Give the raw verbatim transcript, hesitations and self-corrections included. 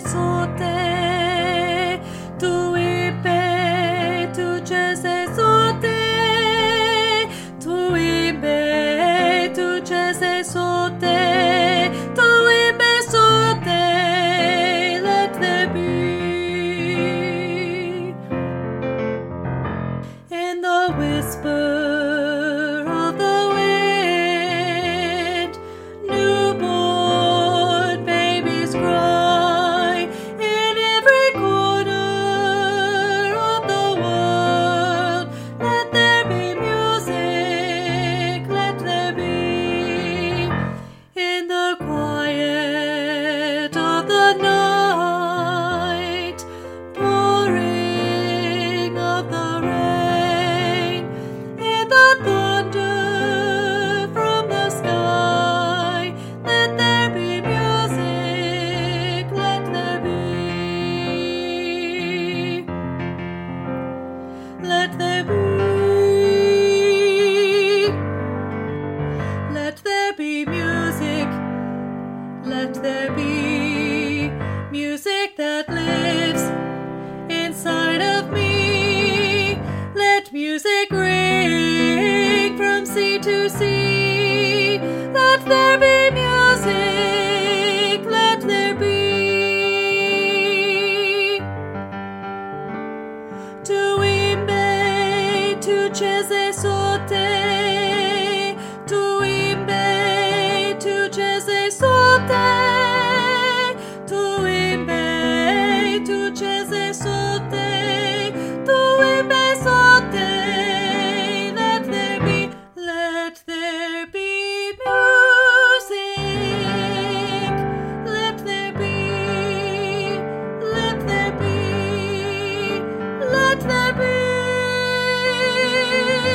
sote, tu ibe, tu chese sote, tu ibe, tu chese sote, tu ibe sote, let there be. In the whisper of the wind, newborn babies cry. In every corner of the world, let there be music, let there be. In the quiet of the night, pouring of the rain, in the thunder from the sky, let there be music, let there be. Let there be. Let there be music, let there be music that lives inside of me. Let music ring from sea to sea. Let there be music, let there be. Tu imbe, tu chese sote, tu imbe, tu chese sote, tu imbe, tu chese sote, tu imbe sote, let there be, let there be music, let there be, let there be, let there be.